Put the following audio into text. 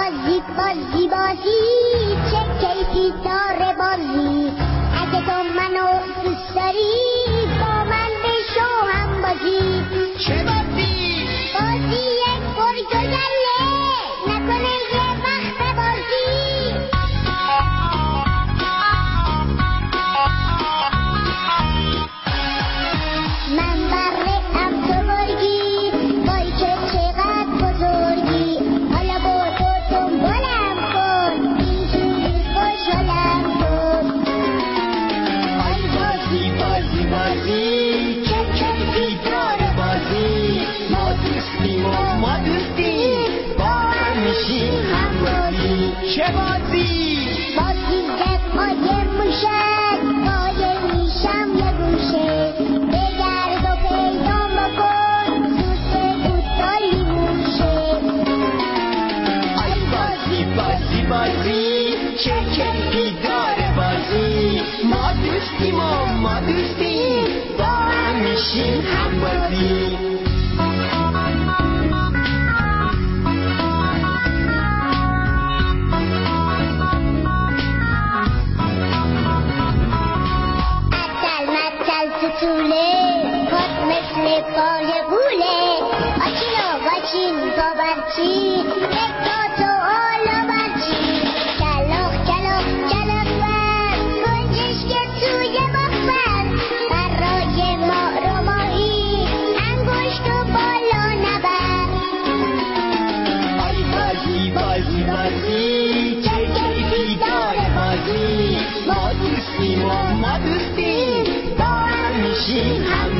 بازی بازی بازی چه کیفی داره بازی. اگه تو منو دوست داری با من بشو هم بازی. چه بازی؟ بازی گرگ و گله، نکنه یه وقت بازی. من برم تو گرگی، وای که چقدر بزرگی. حالا با تو دنبالم کن، اینجوری خوشحالم کن. آی بازی بازی بازی چه کیفی داره بازی. ما دوستیم و ما دوستیم با هم میشیم هم بازی. چه بازی؟ بازی دفعای موشک، پای میشم یه گوشه. بگرد و پیدا بکن، زود بود داری موشه. آی بازی بازی بازی چه کیفی داره بازی. ما دوستیم و ما دوستیم با هم میشیم هم بازی. اتل متل ستوله، پاس مثل پای گوله. آچین پاورچی، تو حالا برچی. کلاخ کلاخ کلاخ بر، گنجش که توی بخبر. برای ما رو ماهی، انگشت و بالا نبر. آی بازی بازی بازی چه کیفی داره بازی. ما دوستیم و ما دوستیم با هم میشیم هم